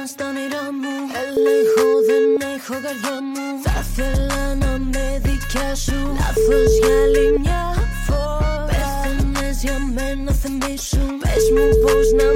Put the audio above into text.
στα όνειρά μου. Έλεγχο δεν έχω καρδιά μου. Θα ήθελα να με δικιά σου. Λάθος για άλλη μια φορά. Πέθανες για μένα θυμίσου. Πες μου πως να